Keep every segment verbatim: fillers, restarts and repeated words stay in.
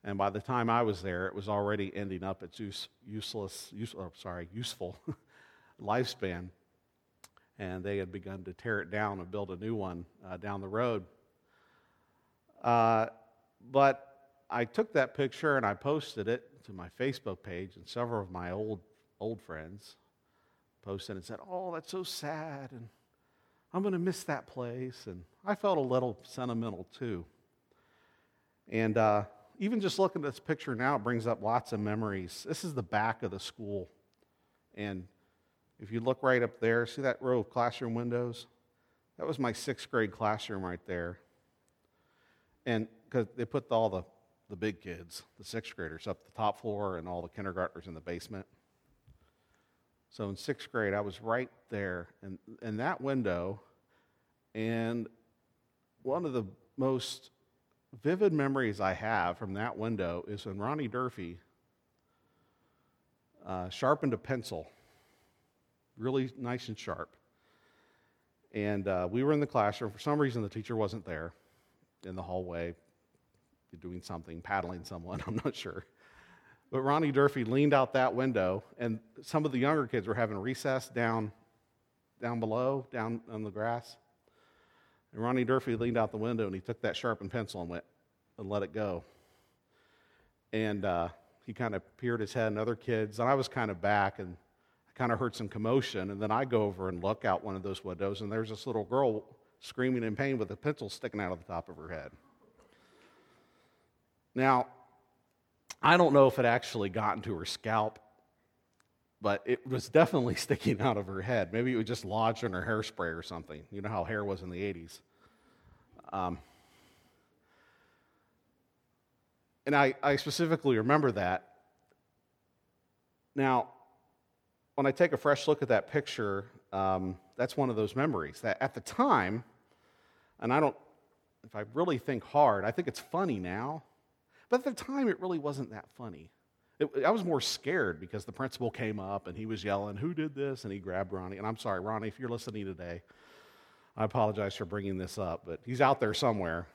And by the time I was there, it was already ending up its use, useless, use, oh, sorry, useful lifespan. And they had begun to tear it down and build a new one uh, down the road. Uh, but I took that picture and I posted it to my Facebook page, and several of my old old friends posted and said, "Oh, that's so sad, and I'm going to miss that place." And I felt a little sentimental too. And uh, even just looking at this picture now, it brings up lots of memories. This is the back of the school, and if you look right up there, see that row of classroom windows? That was my sixth grade classroom right there. And because they put all the, the big kids, the sixth graders, up the top floor and all the kindergartners in the basement. So in sixth grade, I was right there in, in that window. And one of the most vivid memories I have from that window is when Ronnie Durfee uh, sharpened a pencil. Really nice and sharp. And uh, we were in the classroom. For some reason, the teacher wasn't there in the hallway doing something, paddling someone, I'm not sure. But Ronnie Durfee leaned out that window, and some of the younger kids were having recess down, down below, down on the grass. And Ronnie Durfee leaned out the window, and he took that sharpened pencil and went and let it go. And uh, he kind of peered his head, and other kids, and I was kind of back, and kind of heard some commotion, and then I go over and look out one of those windows, and there's this little girl screaming in pain with a pencil sticking out of the top of her head. Now, I don't know if it actually got into her scalp, but it was definitely sticking out of her head. Maybe it was just lodged in her hairspray or something. You know how hair was in the eighties. Um, and I, I specifically remember that. Now, when I take a fresh look at that picture, um, that's one of those memories that at the time, and I don't, if I really think hard, I think it's funny now, but at the time it really wasn't that funny. It, I was more scared because the principal came up and he was yelling, "Who did this?" And he grabbed Ronnie. And I'm sorry, Ronnie, if you're listening today, I apologize for bringing this up, but he's out there somewhere.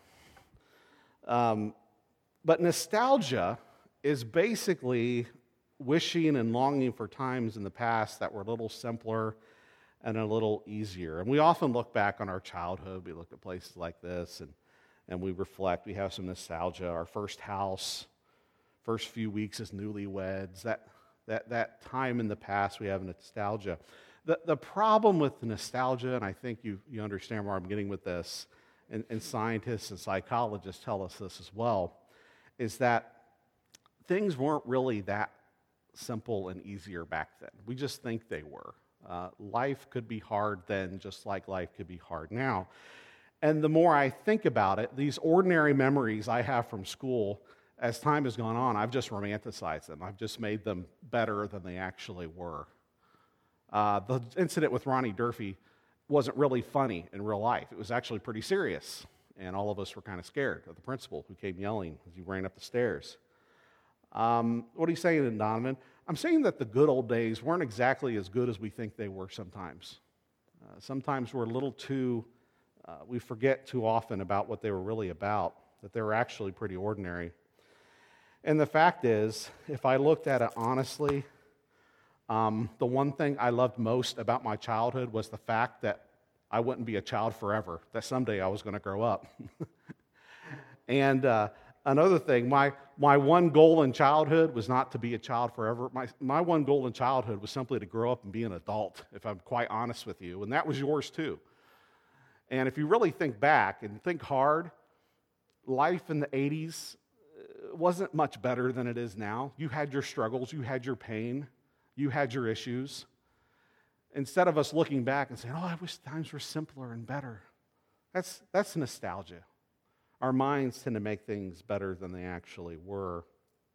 Um, but nostalgia is basically wishing and longing for times in the past that were a little simpler and a little easier. And we often look back on our childhood. We look at places like this, and, and we reflect. We have some nostalgia. Our first house, first few weeks as newlyweds, that, that, that time in the past, we have nostalgia. The, the problem with nostalgia, and I think you, you understand where I'm getting with this, and, and scientists and psychologists tell us this as well, is that things weren't really that simple and easier back then. We just think they were. Uh, life could be hard then, just like life could be hard now. And the more I think about it, these ordinary memories I have from school, as time has gone on, I've just romanticized them. I've just made them better than they actually were. Uh, the incident with Ronnie Durfee wasn't really funny in real life. It was actually pretty serious, and all of us were kind of scared of the principal who came yelling as he ran up the stairs. Um, what are you saying, Donovan? I'm saying that the good old days weren't exactly as good as we think they were sometimes. Uh, sometimes we're a little too, uh, we forget too often about what they were really about, that they were actually pretty ordinary. And the fact is, if I looked at it honestly, um, the one thing I loved most about my childhood was the fact that I wouldn't be a child forever, that someday I was going to grow up. and uh, Another thing, my, my one goal in childhood was not to be a child forever. My, my one goal in childhood was simply to grow up and be an adult, if I'm quite honest with you, and that was yours too. And if you really think back and think hard, life in the eighties wasn't much better than it is now. You had your struggles, you had your pain, you had your issues. Instead of us looking back and saying, "Oh, I wish times were simpler and better," that's, that's nostalgia. Our minds tend to make things better than they actually were.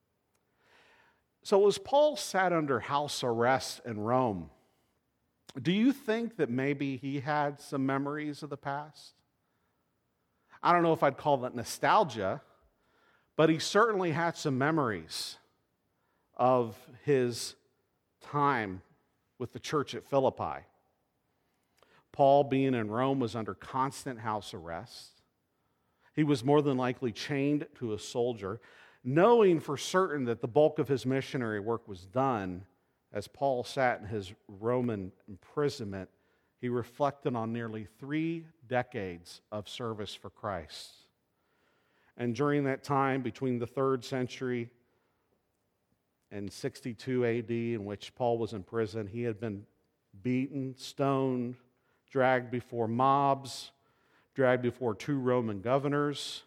So as Paul sat under house arrest in Rome, do you think that maybe he had some memories of the past? I don't know if I'd call that nostalgia, but he certainly had some memories of his time with the church at Philippi. Paul, being in Rome, was under constant house arrest. He was more than likely chained to a soldier. knowing for certain that the bulk of his missionary work was done, as Paul sat in his Roman imprisonment, he reflected on nearly three decades of service for Christ. And during that time, between the third century and sixty-two A D, in which Paul was in prison, he had been beaten, stoned, dragged before mobs, dragged before two Roman governors.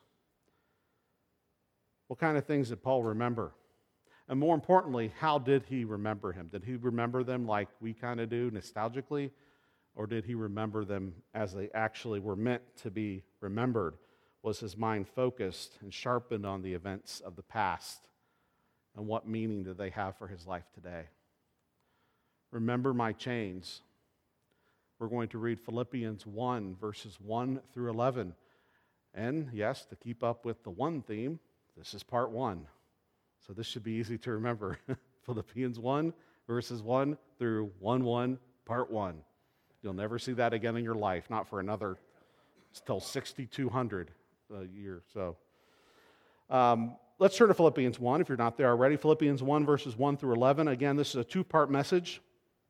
What kind of things did Paul remember? And more importantly, how did he remember him? Did he remember them like we kind of do, nostalgically? Or did he remember them as they actually were meant to be remembered? Was his mind focused and sharpened on the events of the past? And what meaning do they have for his life today? Remember my chains. We're going to read Philippians one, verses one through eleven. And yes, to keep up with the one theme, this is part one. So this should be easy to remember. Philippians one, verses one through one one, part one. You'll never see that again in your life, not for another, till sixty-two hundred a year. So um, let's turn to Philippians one if you're not there already. Philippians one, verses one through eleven. Again, this is a two-part message.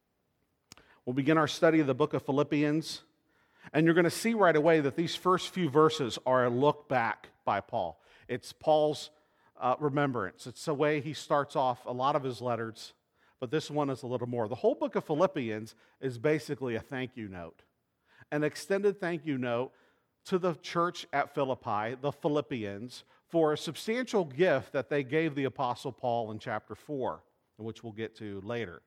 We'll begin our study of the book of Philippians, and you're going to see right away that these first few verses are a look back by Paul. It's Paul's uh, remembrance. It's the way he starts off a lot of his letters, but this one is a little more. The whole book of Philippians is basically a thank you note, an extended thank you note to the church at Philippi, the Philippians, for a substantial gift that they gave the Apostle Paul in chapter four, which we'll get to later.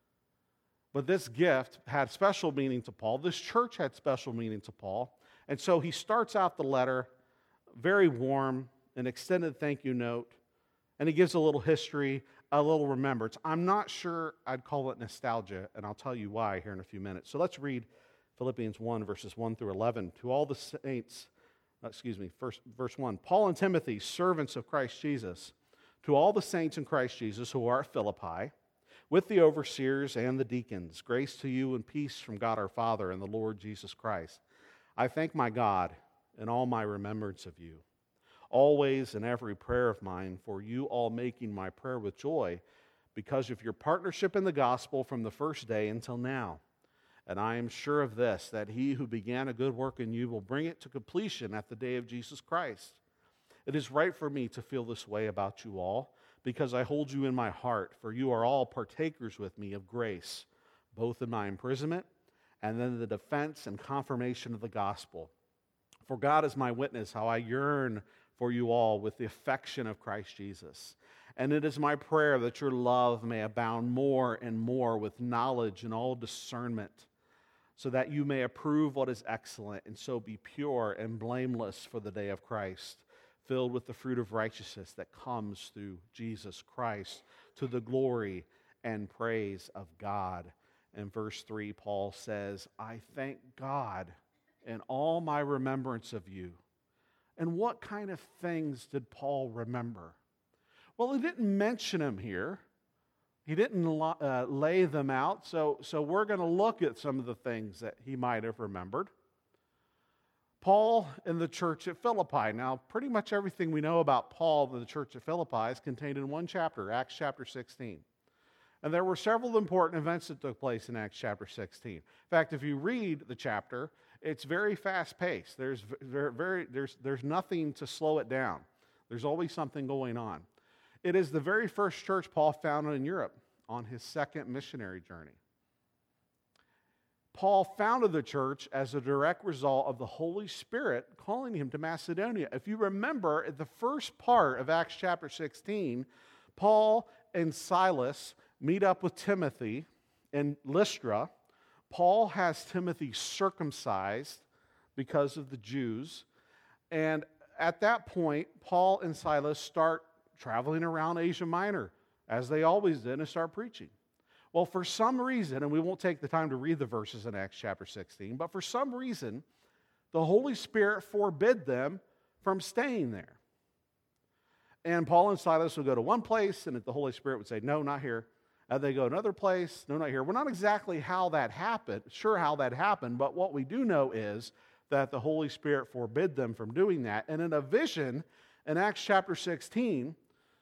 But this gift had special meaning to Paul. This church had special meaning to Paul. And so he starts out the letter very warm, an extended thank you note, and he gives a little history, a little remembrance. I'm not sure I'd call it nostalgia, and I'll tell you why here in a few minutes. So let's read Philippians one, verses one through eleven. To all the saints, excuse me, first, verse one. Paul and Timothy, servants of Christ Jesus, to all the saints in Christ Jesus who are at Philippi, with the overseers and the deacons, grace to you and peace from God our Father and the Lord Jesus Christ. I thank my God in all my remembrance of you, always in every prayer of mine, for you all making my prayer with joy, because of your partnership in the gospel from the first day until now. And I am sure of this, that he who began a good work in you will bring it to completion at the day of Jesus Christ. It is right for me to feel this way about you all, because I hold you in my heart, for you are all partakers with me of grace, both in my imprisonment and then the defense and confirmation of the gospel. For God is my witness how I yearn for you all with the affection of Christ Jesus. And it is my prayer that your love may abound more and more with knowledge and all discernment, so that you may approve what is excellent and so be pure and blameless for the day of Christ, filled with the fruit of righteousness that comes through Jesus Christ, to the glory and praise of God. In verse three, Paul says, I thank God in all my remembrance of you. And what kind of things did Paul remember? Well, he didn't mention them here. He didn't uh, lay them out. So, so we're going to look at some of the things that he might have remembered. Paul and the church at Philippi. Now, pretty much everything we know about Paul and the church at Philippi is contained in one chapter, Acts chapter sixteen. And there were several important events that took place in Acts chapter sixteen. In fact, if you read the chapter, it's very fast-paced. There's, very, very, there's, there's nothing to slow it down. There's always something going on. It is the very first church Paul founded in Europe on his second missionary journey. Paul founded the church as a direct result of the Holy Spirit calling him to Macedonia. If you remember, at the first part of Acts chapter sixteen, Paul and Silas meet up with Timothy in Lystra. Paul has Timothy circumcised because of the Jews. And at that point, Paul and Silas start traveling around Asia Minor, as they always did, and start preaching. Well, for some reason, and we won't take the time to read the verses in Acts chapter sixteen, but for some reason, the Holy Spirit forbid them from staying there. And Paul and Silas would go to one place, and the Holy Spirit would say, no, not here. And they go to another place, no, not here. We're not exactly how that happened, sure how that happened, but what we do know is that the Holy Spirit forbid them from doing that. And in a vision in Acts chapter sixteen,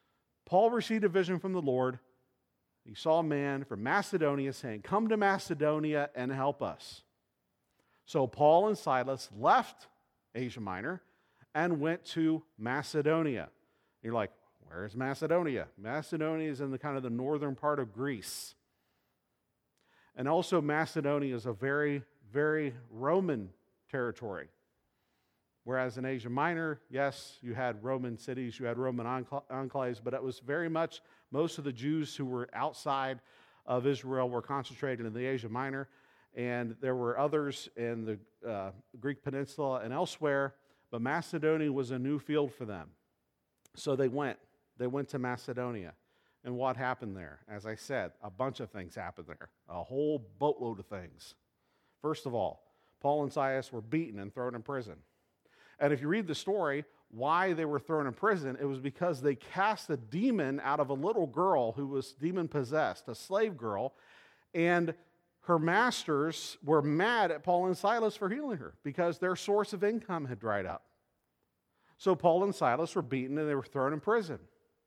Paul received a vision from the Lord. He saw a man from Macedonia saying, "Come to Macedonia and help us." So Paul and Silas left Asia Minor and went to Macedonia. You're like, where is Macedonia? Macedonia is in the kind of the northern part of Greece. And also Macedonia is a very, very Roman territory. Whereas in Asia Minor, yes, you had Roman cities, you had Roman enclaves, but it was very much, most of the Jews who were outside of Israel were concentrated in the Asia Minor, and there were others in the uh, Greek peninsula and elsewhere, but Macedonia was a new field for them. So they went. They went to Macedonia. And what happened there? As I said, a bunch of things happened there, a whole boatload of things. First of all, Paul and Silas were beaten and thrown in prison. And if you read the story, why they were thrown in prison, it was because they cast a demon out of a little girl who was demon-possessed, a slave girl, and her masters were mad at Paul and Silas for healing her because their source of income had dried up. So Paul and Silas were beaten and they were thrown in prison.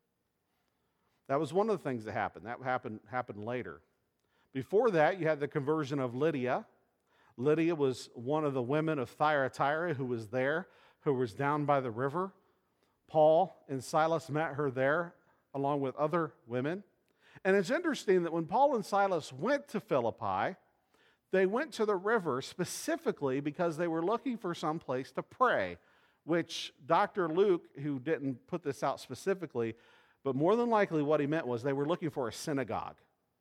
That was one of the things that happened. That happened, happened later. Before that, you had the conversion of Lydia. Lydia was one of the women of Thyatira who was there, who was down by the river. Paul and Silas met her there along with other women. And it's interesting that when Paul and Silas went to Philippi, they went to the river specifically because they were looking for some place to pray, which Doctor Luke, who didn't put this out specifically, but more than likely what he meant was they were looking for a synagogue.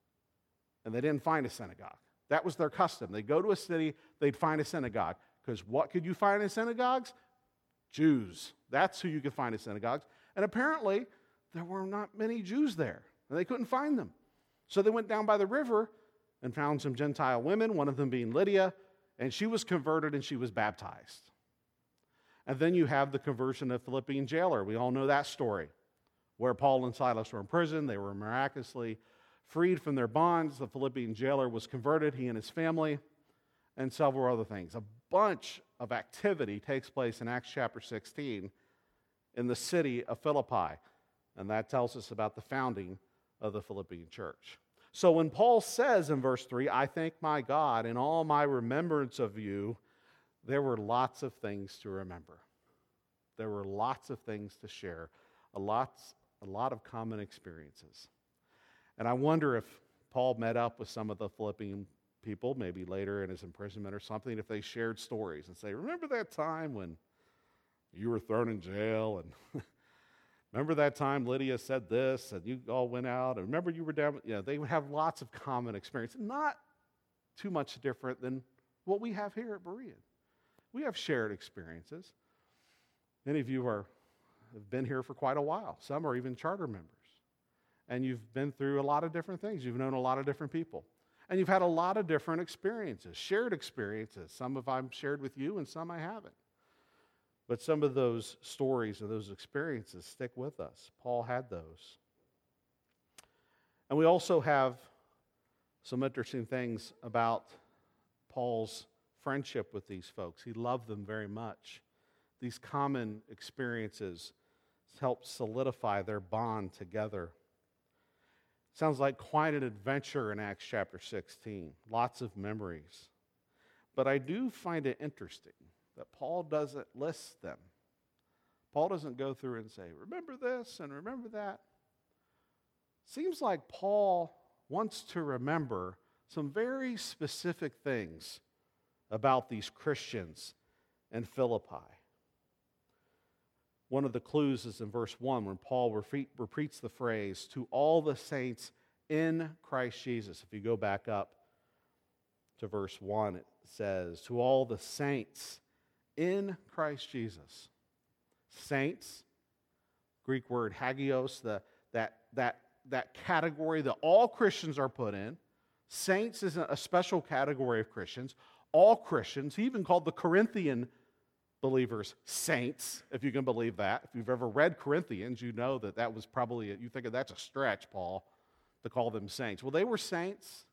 And they didn't find a synagogue. That was their custom. They'd go to a city, they'd find a synagogue. Because what could you find in synagogues? Jews. That's who you could find in synagogues. And apparently, there were not many Jews there. And they couldn't find them. So they went down by the river and found some Gentile women, one of them being Lydia, and she was converted and she was baptized. And then you have the conversion of Philippian jailer. We all know that story, where Paul and Silas were in prison. They were miraculously freed from their bonds. The Philippian jailer was converted, he and his family, and several other things. A bunch of activity takes place in Acts chapter sixteen in the city of Philippi, and that tells us about the founding of the Philippian church. So when Paul says in verse three, "I thank my God in all my remembrance of you," there were lots of things to remember. There were lots of things to share, a lot, a lot of common experiences. And I wonder if Paul met up with some of the Philippian people, maybe later in his imprisonment or something, if they shared stories and say, "Remember that time when you were thrown in jail? And remember that time Lydia said this and you all went out? And remember you were down?" You know, they would have lots of common experience. Not too much different than what we have here at Berean. We have shared experiences. Many of you are, have been here for quite a while. Some are even charter members. And you've been through a lot of different things. You've known a lot of different people. And you've had a lot of different experiences, shared experiences. Some of I've shared with you and some I haven't. But some of those stories and those experiences stick with us. Paul had those. And we also have some interesting things about Paul's friendship with these folks. He loved them very much. These common experiences helped solidify their bond together. Sounds like quite an adventure in Acts chapter sixteen. Lots of memories. But I do find it interesting that Paul doesn't list them. Paul doesn't go through and say, "Remember this and remember that." Seems like Paul wants to remember some very specific things about these Christians in Philippi. One of the clues is in verse one when Paul repeats the phrase, "to all the saints in Christ Jesus." If you go back up to verse one, it says, "to all the saints in Christ Jesus." Saints, Greek word hagios, the, that, that, that category that all Christians are put in. Saints isn't a special category of Christians. All Christians, he even called the Corinthian believers saints, if you can believe that. If you've ever read Corinthians, you know that that was probably, a, you think of that's a stretch, Paul, to call them saints. Well, they were saints.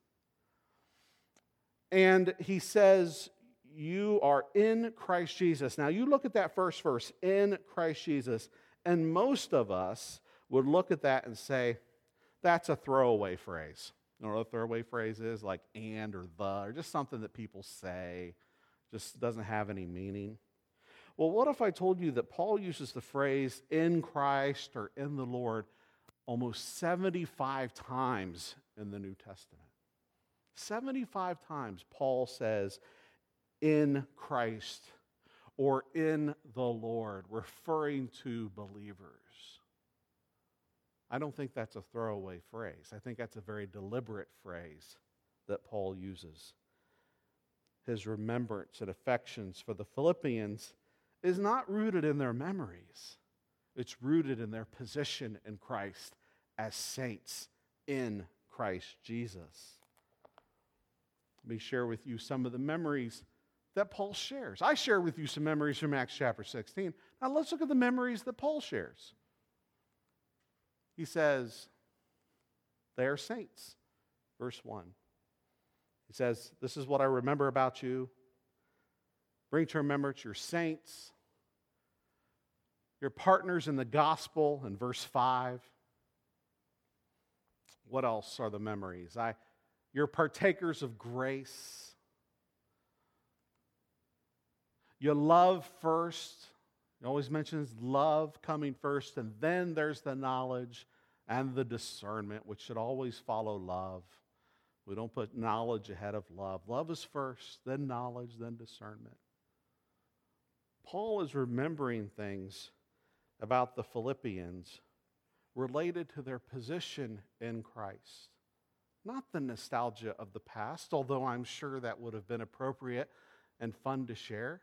And he says, you are in Christ Jesus. Now, you look at that first verse, in Christ Jesus, and most of us would look at that and say, that's a throwaway phrase. You know what a throwaway phrase is? Like and or the, or just something that people say, just doesn't have any meaning. Well, what if I told you that Paul uses the phrase in Christ or in the Lord almost seventy-five times in the New Testament? seventy-five times Paul says in Christ or in the Lord, referring to believers. I don't think that's a throwaway phrase. I think that's a very deliberate phrase that Paul uses. His remembrance and affections for the Philippians is not rooted in their memories. It's rooted in their position in Christ as saints in Christ Jesus. Let me share with you some of the memories that Paul shares. I share with you some memories from Acts chapter sixteen. Now let's look at the memories that Paul shares. He says, they are saints. Verse one. He says, this is what I remember about you. Bring to remembrance your saints, your partners in the gospel in verse five. What else are the memories? I, you're partakers of grace. You love first. He always mentions love coming first, and then there's the knowledge and the discernment, which should always follow love. We don't put knowledge ahead of love. Love is first, then knowledge, then discernment. Paul is remembering things about the Philippians related to their position in Christ. Not the nostalgia of the past, although I'm sure that would have been appropriate and fun to share.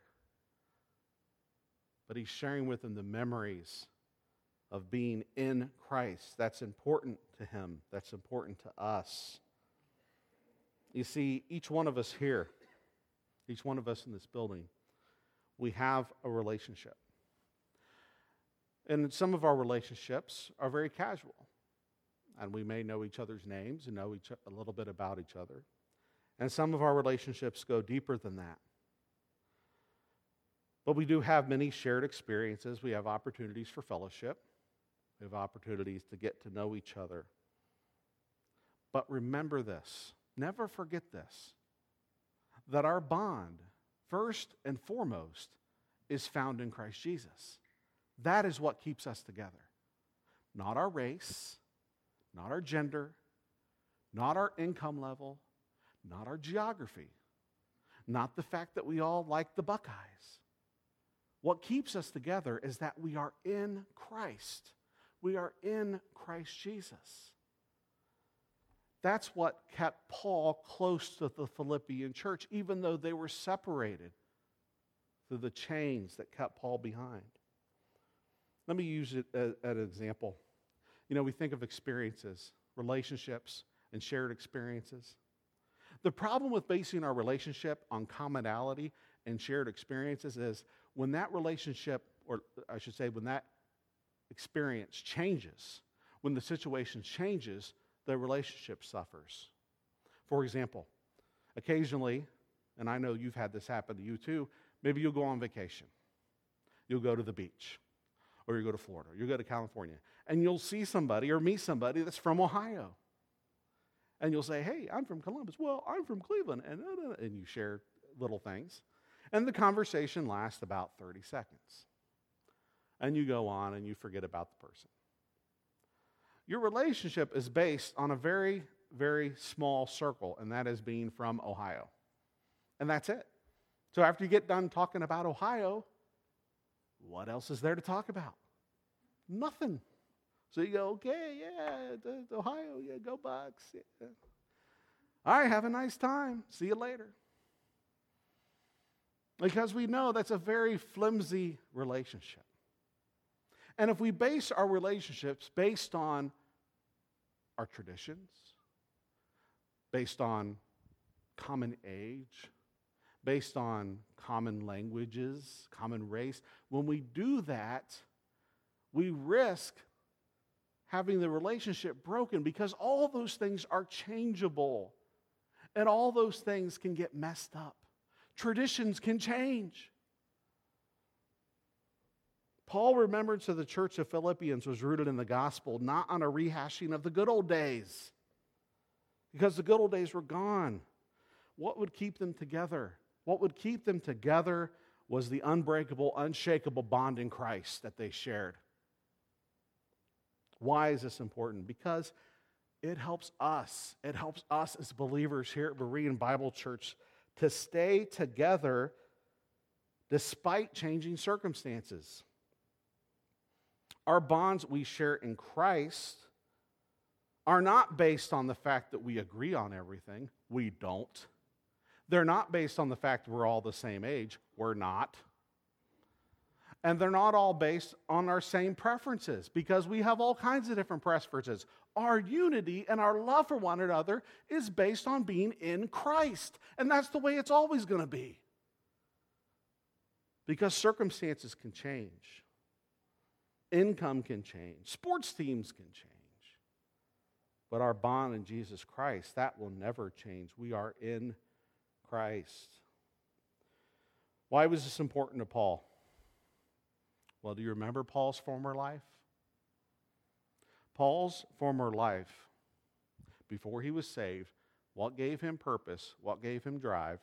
But he's sharing with them the memories of being in Christ. That's important to him. That's important to us. You see, each one of us here, each one of us in this building, we have a relationship. And some of our relationships are very casual. And we may know each other's names and know each, a little bit about each other. And some of our relationships go deeper than that. But we do have many shared experiences. We have opportunities for fellowship. We have opportunities to get to know each other. But remember this, never forget this, that our bond, first and foremost, is found in Christ Jesus. That is what keeps us together. Not our race, not our gender, not our income level, not our geography, not the fact that we all like the Buckeyes. What keeps us together is that we are in Christ. We are in Christ Jesus. That's what kept Paul close to the Philippian church, even though they were separated through the chains that kept Paul behind. Let me use it as an example. You know, we think of experiences, relationships, and shared experiences. The problem with basing our relationship on commonality and shared experiences is when that relationship, or I should say when that experience changes, when the situation changes, the relationship suffers. For example, occasionally, and I know you've had this happen to you too, maybe you'll go on vacation. You'll go to the beach, or you go to Florida, or you go to California, and you'll see somebody or meet somebody that's from Ohio. And you'll say, hey, I'm from Columbus. Well, I'm from Cleveland. And, and you share little things. And the conversation lasts about thirty seconds. And you go on and you forget about the person. Your relationship is based on a very, very small circle, and that is being from Ohio. And that's it. So after you get done talking about Ohio, what else is there to talk about? Nothing. So you go, okay, yeah, the, the Ohio, yeah, go Bucks. Yeah. All right, have a nice time. See you later. Because we know that's a very flimsy relationship. And if we base our relationships based on our traditions, based on common age, based on common languages, common race, when we do that, we risk having the relationship broken because all those things are changeable and all those things can get messed up. Traditions can change. Paul's remembrance of the church of Philippians was rooted in the gospel, not on a rehashing of the good old days. Because the good old days were gone. What would keep them together? What would keep them together was the unbreakable, unshakable bond in Christ that they shared. Why is this important? Because it helps us. It helps us as believers here at Berean Bible Church to stay together despite changing circumstances. Our bonds we share in Christ are not based on the fact that we agree on everything. We don't. They're not based on the fact we're all the same age. We're not. And they're not all based on our same preferences, because we have all kinds of different preferences. Our unity and our love for one another is based on being in Christ. And that's the way it's always going to be. Because circumstances can change. Income can change. Sports teams can change. But our bond in Jesus Christ, that will never change. We are in Christ. Why was this important to Paul? Well, do you remember Paul's former life? Paul's former life, before he was saved, what gave him purpose, what gave him drive,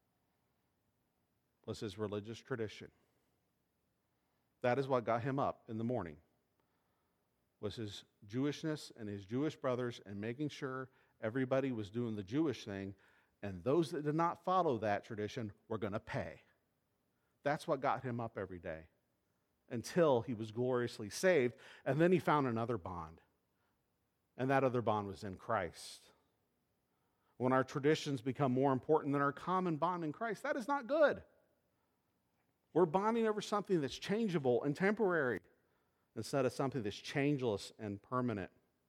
was his religious tradition. That is what got him up in the morning, was his Jewishness and his Jewish brothers and making sure everybody was doing the Jewish thing, and those that did not follow that tradition were going to pay. That's what got him up every day until he was gloriously saved, and then he found another bond, and that other bond was in Christ. When our traditions become more important than our common bond in Christ, that is not good. We're bonding over something that's changeable and temporary instead of something that's changeless and permanent.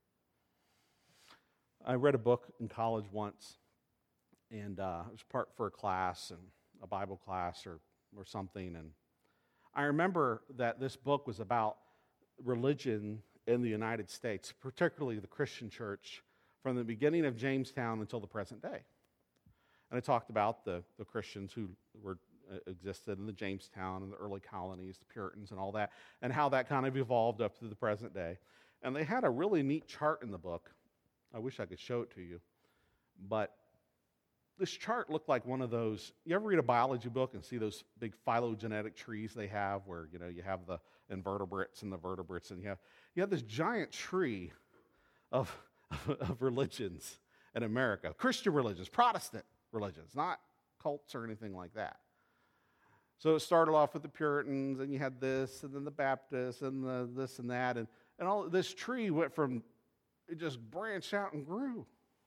I read a book in college once, and uh, it was part for a class, and a Bible class or, or something, and I remember that this book was about religion in the United States, particularly the Christian church, from the beginning of Jamestown until the present day. And it talked about the, the Christians who were uh, existed in the Jamestown and the early colonies, the Puritans and all that, and how that kind of evolved up to the present day. And they had a really neat chart in the book. I wish I could show it to you. But this chart looked like one of those, you ever read a biology book and see those big phylogenetic trees they have where, you know, you have the invertebrates and the vertebrates, and you have, you have this giant tree of, of, of religions in America, Christian religions, Protestant religions, not cults or anything like that. So it started off with the Puritans, and you had this, and then the Baptists, and the this and that, and, and all this tree went from, it just branched out and grew.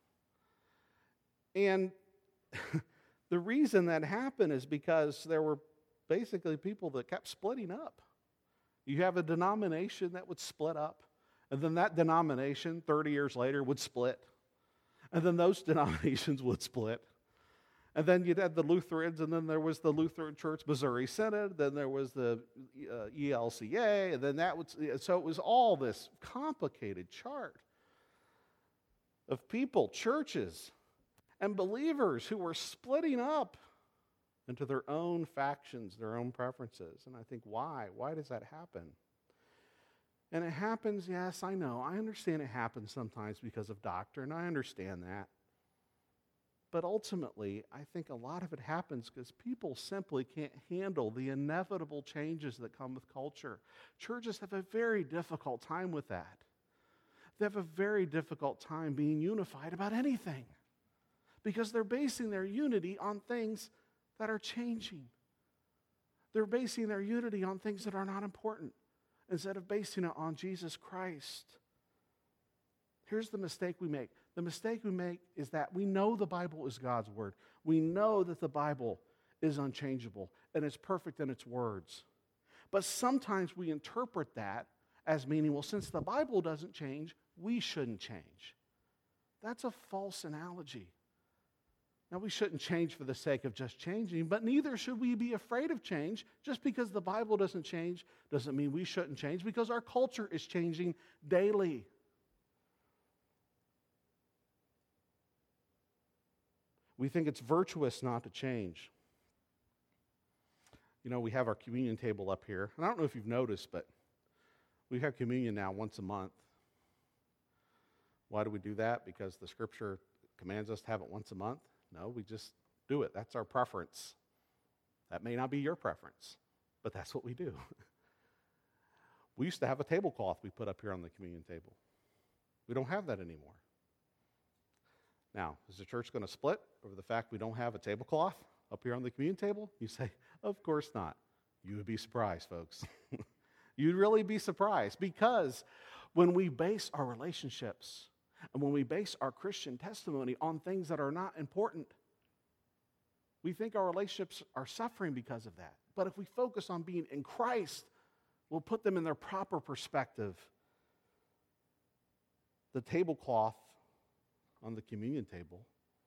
And the reason that happened is because there were basically people that kept splitting up. You have a denomination that would split up, and then that denomination thirty years later would split, and then those denominations would split. And then you'd have the Lutherans, and then there was the Lutheran Church Missouri Synod, then there was the uh, E L C A, and then that would, so it was all this complicated chart of people, churches, and believers who were splitting up into their own factions, their own preferences. And I think, why? Why does that happen? And it happens, yes, I know. I understand it happens sometimes because of doctrine. I understand that. But ultimately, I think a lot of it happens because people simply can't handle the inevitable changes that come with culture. Churches have a very difficult time with that. They have a very difficult time being unified about anything, because they're basing their unity on things that are changing. They're basing their unity on things that are not important instead of basing it on Jesus Christ. Here's the mistake we make. The mistake we make is that we know the Bible is God's word. We know that the Bible is unchangeable and it's perfect in its words. But sometimes we interpret that as meaning, well, since the Bible doesn't change, we shouldn't change. That's a false analogy. Now, we shouldn't change for the sake of just changing, but neither should we be afraid of change. Just because the Bible doesn't change doesn't mean we shouldn't change, because our culture is changing daily. We think it's virtuous not to change. You know, we have our communion table up here. And I don't know if you've noticed, but we have communion now once a month. Why do we do that? Because the Scripture commands us to have it once a month? No, we just do it. That's our preference. That may not be your preference, but that's what we do. We used to have a tablecloth we put up here on the communion table. We don't have that anymore. Now, is the church going to split over the fact we don't have a tablecloth up here on the communion table? You say, of course not. You would be surprised, folks. You'd really be surprised, because when we base our relationships and when we base our Christian testimony on things that are not important, we think our relationships are suffering because of that. But if we focus on being in Christ, we'll put them in their proper perspective. The tablecloth on the communion table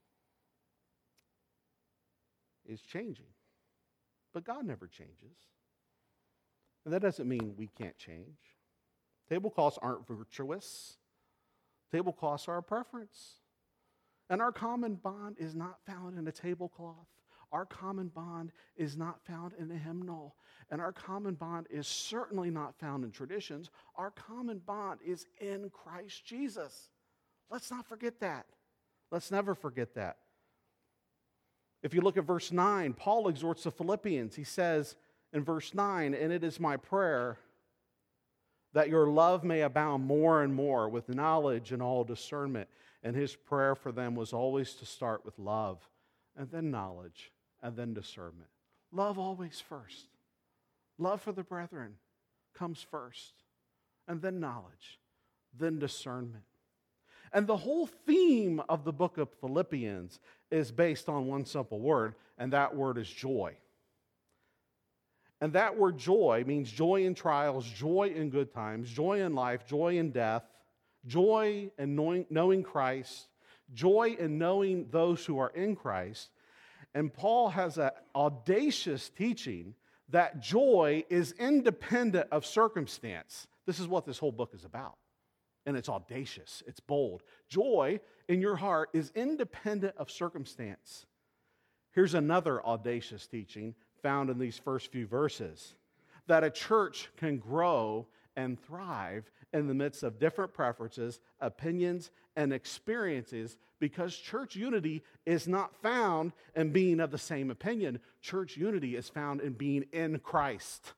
is changing, but God never changes. And that doesn't mean we can't change. Tablecloths aren't virtuous. Tablecloths are a preference. And our common bond is not found in a tablecloth. Our common bond is not found in a hymnal. And our common bond is certainly not found in traditions. Our common bond is in Christ Jesus. Let's not forget that. Let's never forget that. If you look at verse nine, Paul exhorts the Philippians. He says in verse nine, "And it is my prayer that your love may abound more and more with knowledge and all discernment." And his prayer for them was always to start with love, and then knowledge, and then discernment. Love always first. Love for the brethren comes first, and then knowledge, then discernment. And the whole theme of the book of Philippians is based on one simple word, and that word is joy. And that word joy means joy in trials, joy in good times, joy in life, joy in death, joy in knowing, knowing Christ, joy in knowing those who are in Christ. And Paul has an audacious teaching that joy is independent of circumstance. This is what this whole book is about. And it's audacious, it's bold. Joy in your heart is independent of circumstance. Here's another audacious teaching found in these first few verses, that a church can grow and thrive in the midst of different preferences, opinions, and experiences, because church unity is not found in being of the same opinion. Church unity is found in being in Christ.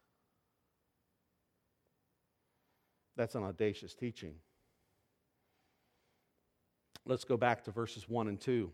That's an audacious teaching. Let's go back to verses one and two.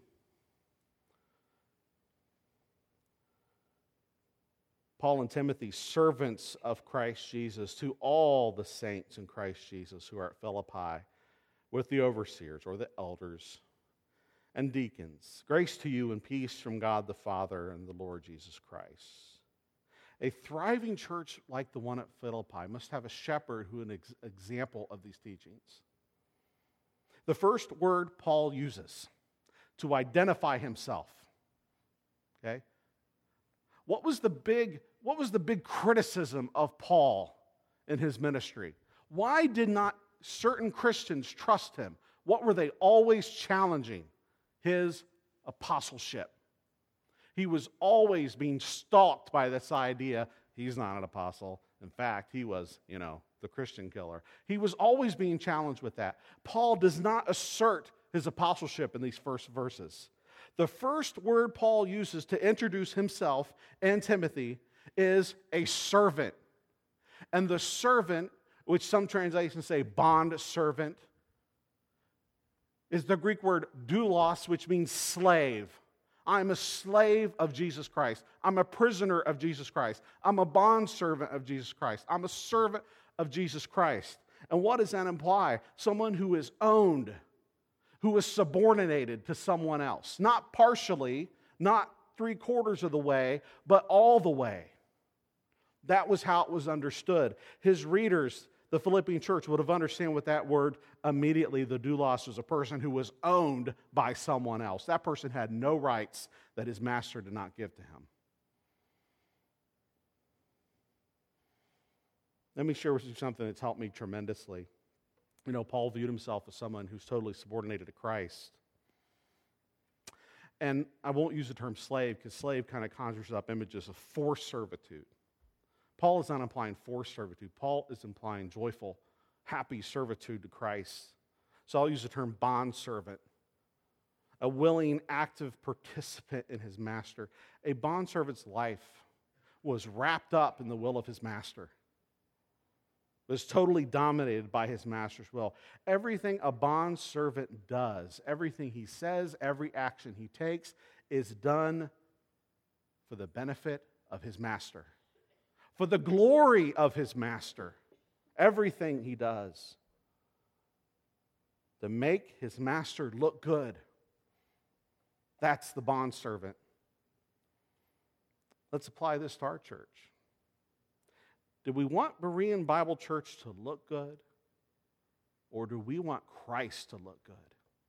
Paul and Timothy, servants of Christ Jesus, to all the saints in Christ Jesus who are at Philippi, with the overseers or the elders and deacons. Grace to you and peace from God the Father and the Lord Jesus Christ. A thriving church like the one at Philippi must have a shepherd who is an ex- example of these teachings. The first word Paul uses to identify himself, okay? What was the big, what was the big criticism of Paul in his ministry? Why did not certain Christians trust him? What were they always challenging? His apostleship. He was always being stalked by this idea, he's not an apostle. In fact, he was, you know, the Christian killer. He was always being challenged with that. Paul does not assert his apostleship in these first verses. The first word Paul uses to introduce himself and Timothy is a servant. And the servant, which some translations say bond servant, is the Greek word doulos, which means slave. I'm a slave of Jesus Christ. I'm a prisoner of Jesus Christ. I'm a bondservant of Jesus Christ. I'm a servant of Jesus Christ. And what does that imply? Someone who is owned, who is subordinated to someone else. Not partially, not three quarters of the way, but all the way. That was how it was understood. His readers, the Philippian church, would have understood what that word immediately. The doulos was a person who was owned by someone else. That person had no rights that his master did not give to him. Let me share with you something that's helped me tremendously. You know, Paul viewed himself as someone who's totally subordinated to Christ. And I won't use the term slave because slave kind of conjures up images of forced servitude. Paul is not implying forced servitude. Paul is implying joyful, happy servitude to Christ. So I'll use the term bondservant, a willing, active participant in his master. A bondservant's life was wrapped up in the will of his master. It was totally dominated by his master's will. Everything a bondservant does, everything he says, every action he takes is done for the benefit of his master, for the glory of his master. Everything he does to make his master look good. That's the bondservant. Let's apply this to our church. Do we want Berean Bible Church to look good? Or do we want Christ to look good?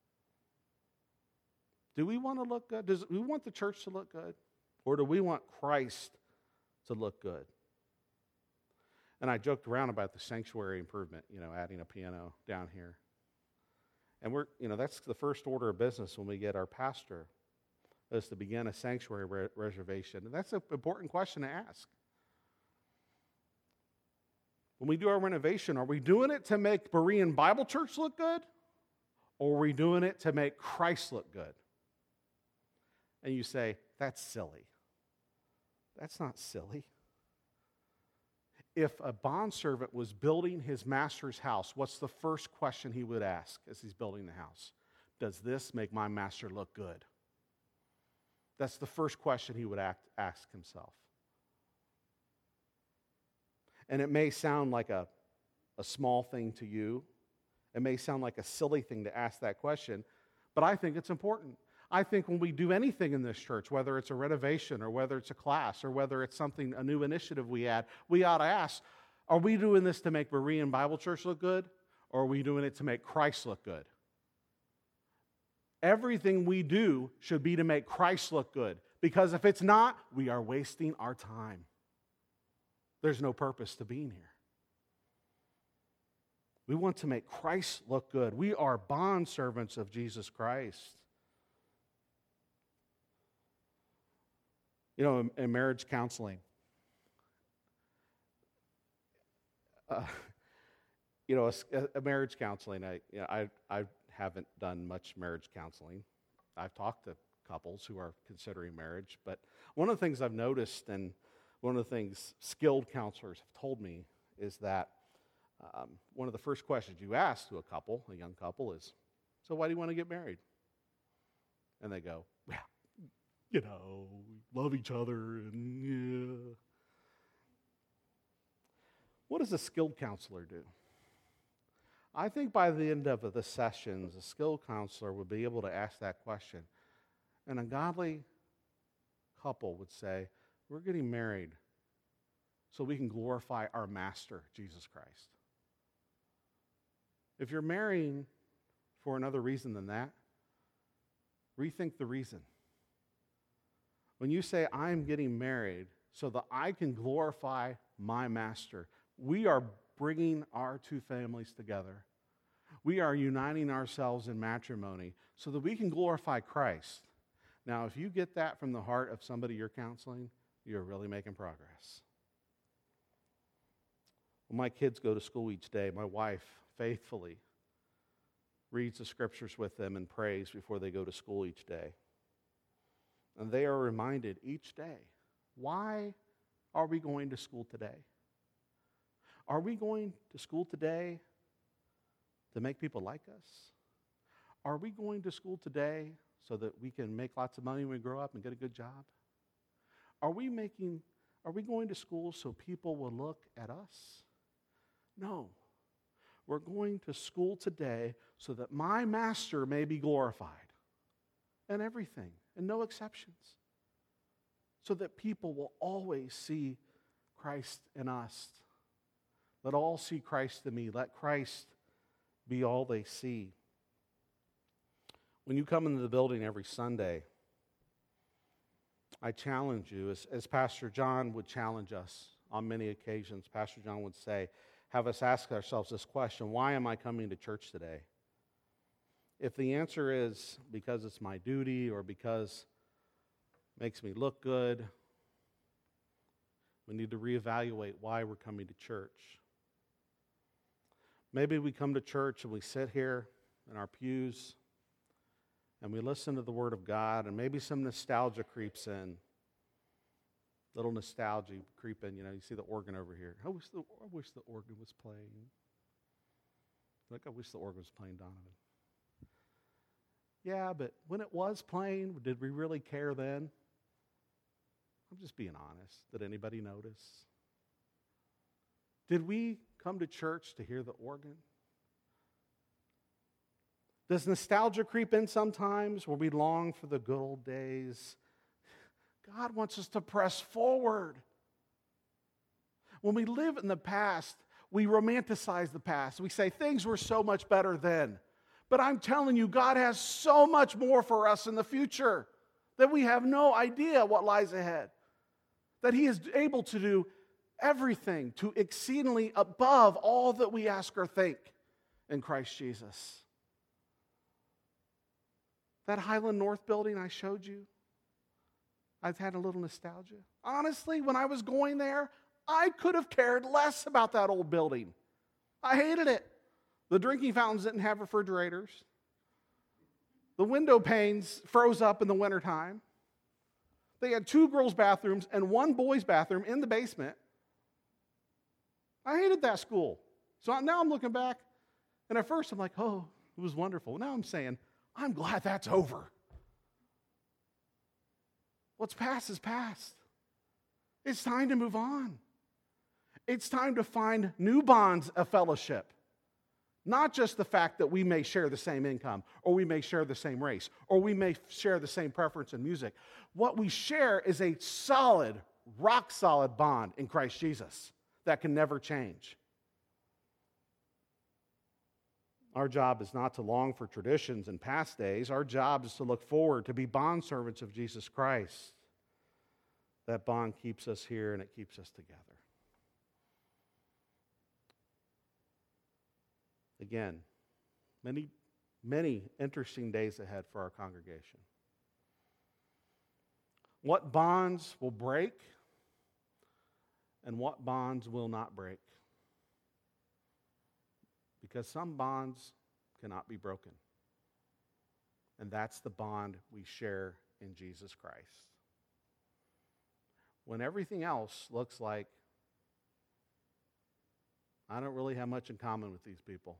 Do we want to look good? Does we want the church to look good? Or do we want Christ to look good? And I joked around about the sanctuary improvement, you know, adding a piano down here. And we're, you know, that's the first order of business when we get our pastor, is to begin a sanctuary re- reservation. And that's an important question to ask. When we do our renovation, are we doing it to make Berean Bible Church look good? Or are we doing it to make Christ look good? And you say, that's silly. That's not silly. If a bondservant was building his master's house, what's the first question he would ask as he's building the house? Does this make my master look good? That's the first question he would act, ask himself. And it may sound like a, a small thing to you. It may sound like a silly thing to ask that question, but I think it's important. I think when we do anything in this church, whether it's a renovation or whether it's a class or whether it's something, a new initiative we add, we ought to ask, are we doing this to make Berean Bible Church look good, or are we doing it to make Christ look good? Everything we do should be to make Christ look good, because if it's not, we are wasting our time. There's no purpose to being here. We want to make Christ look good. We are bondservants of Jesus Christ. You know, in, in marriage counseling, uh, you know, a, a marriage counseling, I, you know, I, I haven't done much marriage counseling. I've talked to couples who are considering marriage, but one of the things I've noticed, and one of the things skilled counselors have told me, is that um, one of the first questions you ask to a couple, a young couple, is, so why do you want to get married? And they go, well, you know, we love each other, and yeah. What does a skilled counselor do? I think by the end of the sessions, a skilled counselor would be able to ask that question. And a godly couple would say, we're getting married so we can glorify our master, Jesus Christ. If you're marrying for another reason than that, rethink the reason. When you say, I'm getting married so that I can glorify my master, we are bringing our two families together. We are uniting ourselves in matrimony so that we can glorify Christ. Now, if you get that from the heart of somebody you're counseling, you're really making progress. When my kids go to school each day, my wife faithfully reads the scriptures with them and prays before they go to school each day. And they are reminded each day, why are we going to school today? Are we going to school today to make people like us? Are we going to school today so that we can make lots of money when we grow up and get a good job? Are we making, are we going to school so people will look at us? No. We're going to school today so that my master may be glorified. And everything, and no exceptions. So that people will always see Christ in us. Let all see Christ in me. Let Christ be all they see. When you come into the building every Sunday, I challenge you, as, as Pastor John would challenge us on many occasions. Pastor John would say, have us ask ourselves this question, why am I coming to church today? if the answer is because it's my duty or because it makes me look good, we need to reevaluate why we're coming to church. Maybe we come to church and we sit here in our pews and we listen to the Word of God, and maybe some nostalgia creeps in. Little nostalgia creep in. You know, you see the organ over here. I wish the, I wish the organ was playing. Like, I wish the organ was playing, Donovan. Yeah, but when it was playing, did we really care then? I'm just being honest. Did anybody notice? Did we come to church to hear the organ? Does nostalgia creep in sometimes where we long for the good old days? God wants us to press forward. When we live in the past, we romanticize the past. We say things were so much better then. But I'm telling you, God has so much more for us in the future that we have no idea what lies ahead. That He is able to do everything to exceedingly above all that we ask or think in Christ Jesus. That Highland North building I showed you, I've had a little nostalgia. Honestly, when I was going there, I could have cared less about that old building. I hated it. The drinking fountains didn't have refrigerators. The window panes froze up in the wintertime. They had two girls' bathrooms and one boys' bathroom in the basement. I hated that school. So now I'm looking back, and at first I'm like, oh, it was wonderful. Now I'm saying, I'm glad that's over. What's past is past. It's time to move on. It's time to find new bonds of fellowship. Not just the fact that we may share the same income, or we may share the same race, or we may share the same preference in music. What we share is a solid, rock-solid bond in Christ Jesus that can never change. Our job is not to long for traditions and past days. Our job is to look forward, to be bondservants of Jesus Christ. That bond keeps us here and it keeps us together. Again, many, many interesting days ahead for our congregation. What bonds will break and what bonds will not break? Because some bonds cannot be broken. And that's the bond we share in Jesus Christ. When everything else looks like I don't really have much in common with these people,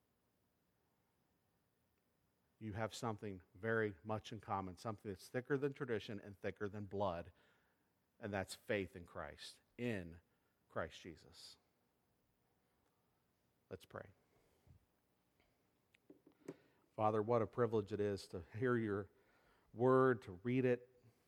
you have something very much in common, something that's thicker than tradition and thicker than blood, and that's faith in Christ, in Christ Jesus. Let's pray. Father, what a privilege it is to hear your word, to read it.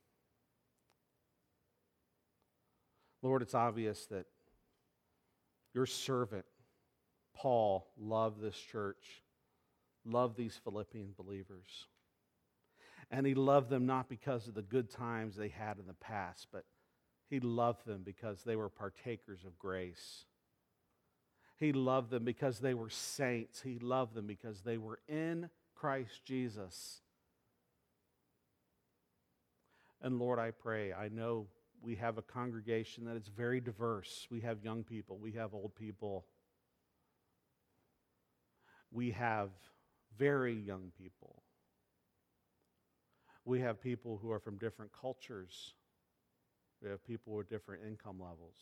Lord, it's obvious that your servant, Paul, loved this church, loved these Philippian believers. And he loved them not because of the good times they had in the past, but he loved them because they were partakers of grace. He loved them because they were saints. He loved them because they were in Christ Jesus. And Lord, I pray, I know we have a congregation that is very diverse. We have young people. We have old people. We have very young people. We have people who are from different cultures. We have people with different income levels.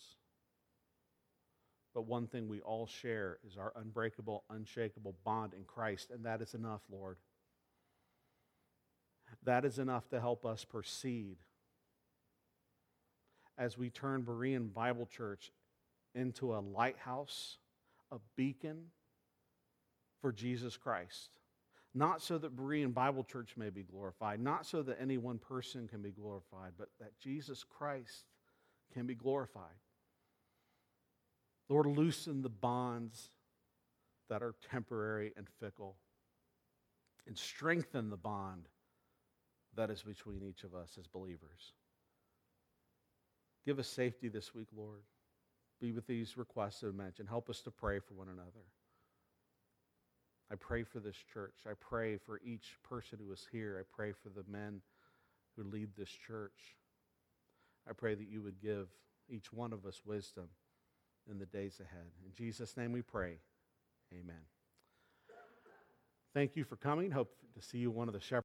But one thing we all share is our unbreakable, unshakable bond in Christ, and that is enough, Lord. That is enough to help us proceed as we turn Berean Bible Church into a lighthouse, a beacon for Jesus Christ. Not so that Berean Bible Church may be glorified, not so that any one person can be glorified, but that Jesus Christ can be glorified. Lord, loosen the bonds that are temporary and fickle, and strengthen the bond that is between each of us as believers. Give us safety this week, Lord. Be with these requests I mentioned. Help us to pray for one another. I pray for this church. I pray for each person who is here. I pray for the men who lead this church. I pray that you would give each one of us wisdom in the days ahead. In Jesus' name we pray. Amen. Thank you for coming. Hope to see you one of the shepherds.